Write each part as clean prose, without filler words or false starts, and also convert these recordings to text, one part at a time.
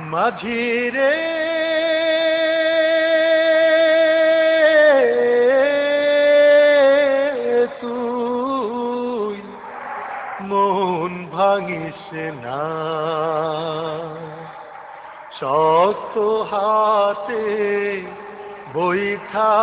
মাঝি রে তুই মন ভাঙিস না, শক্ত হাতে বৈঠা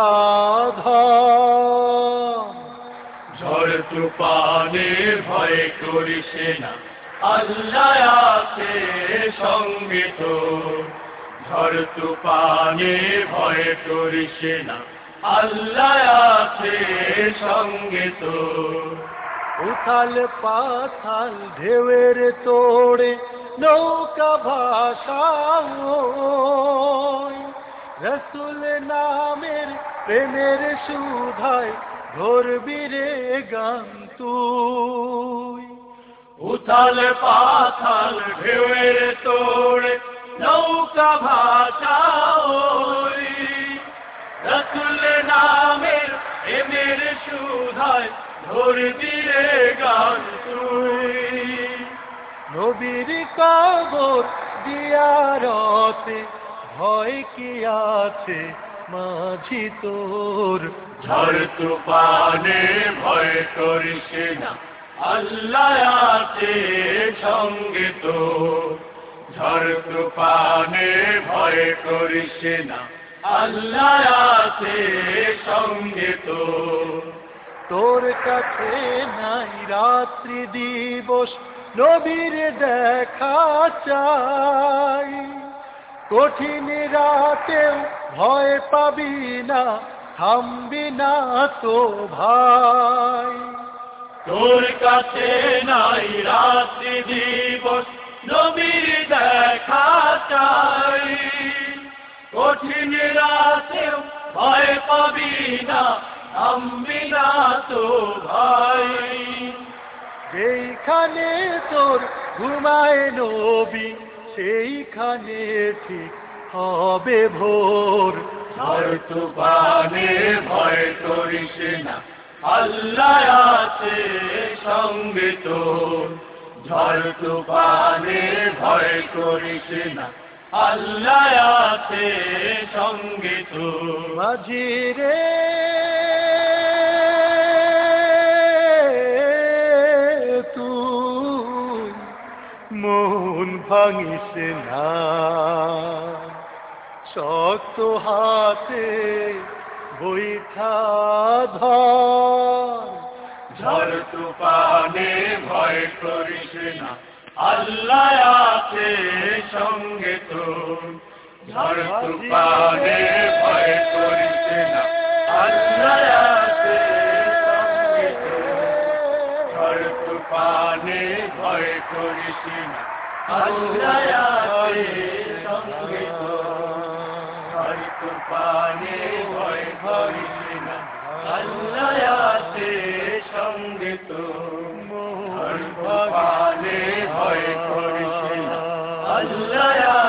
ধর। ঝড় তুফানে ভয় করিস না, আল্লাহ আছে সঙ্গে তোর। ঝড় তুফানে ভয় করিস না, আল্লাহ আছে সঙ্গে তোর। উথাল পাথাল ঢেউয়ের তোড়ে নৌকা ভাসায়, রসুল নামের প্রেমের সুধায় ধরবি রে গান তুই। উথাল পাথাল ঢেউয়ের তোড়ে নৌকা ভাসায়, রসুল নামের প্রেমের সুধায় ধরবি রে গান তুই। নবীর কবর জিয়ারতে ভয় কি আছে মাঝি তোর। ঝড় তুফানে ভয় করিস না, আল্লাহ আছে সঙ্গে তোর। ঝড় তুফানে ভয় করিস না, আল্লাহ আছে সঙ্গে তোর। তোর কাছে নাই রাত্রি দিবস নবীর দেখা চাই, কঠিন রাতেও ভয় পাবি না, থামবি না তো ভাই। তোর কাছে নাই রাত্রি দিবস নবীর দেখা চাই, কঠিন রাতেও ভয় পাবি না, থামবি না তো ভাই। যেইখানে তোর ঘুমায় নবী সেইখানে ঠিক হবে ভোর। ঝড় তুফানে ভয় করিস না, আল্লাহ আছে সঙ্গে তোর। ঝড় তুফানে ভয় করিস না, আল্লাহ আছে সঙ্গে তোর। মাঝি রে তুই মন ভাঙিস না, শক্ত হাতে বৈঠা ধর। ঝড় তুফানে ভয় করিস না, আল্লাহ আছে সঙ্গে তোর। ঝড় তুফানে ভয় করিস না, আল্লাহ আছে সঙ্গে তোর। ঝড় তুফানে ভয় করিস না, আল্লাহ আছে সঙ্গে তোর। ঝড় তুফানে ভয় করিস না, আল্লাহ আছে সঙ্গে তোর। ঝড় তুফানে ভয় করিস না, আল্লাহ